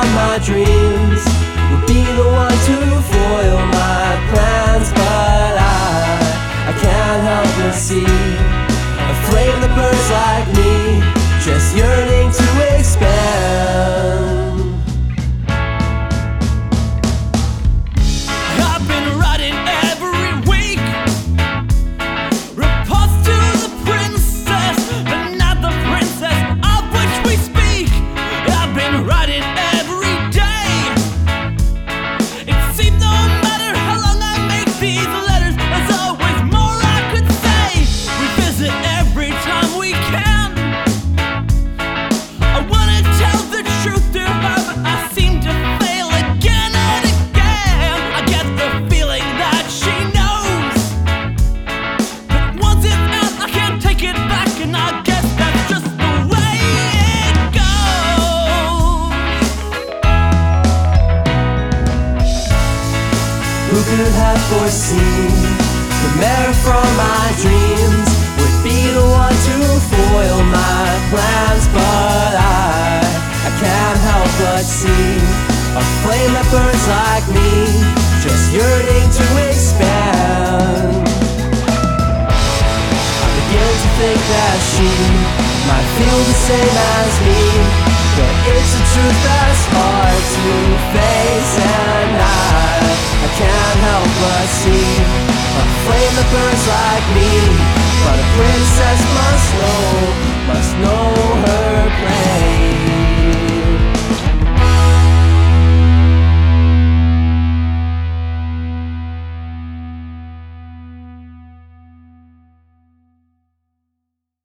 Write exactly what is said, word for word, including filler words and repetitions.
from my dreams would be the one to foil my plans, but I, I can't help but see a flame that burns like me, just yearning to expand. I've been writing every week reports to the princess, but not the princess of which we speak. I've been writing every day. It seems no matter how long I make these letters, there's always more I could say. We visit every time we can. I wanna tell the truth to her, but I seem to fail again and again. I get the feeling that she knows, but once it's out, I can't take it back, and I guess that's just the way it goes. Who could have foreseen the mare from my dreams would be the one to foil my plans, but I, I can't help but see a flame that burns like me, just yearning to expand. I begin to think that she might feel the same as me, but it's a truth that's hard to face, and I, I can't help but see a flame that burns like me, but a princess must know, must know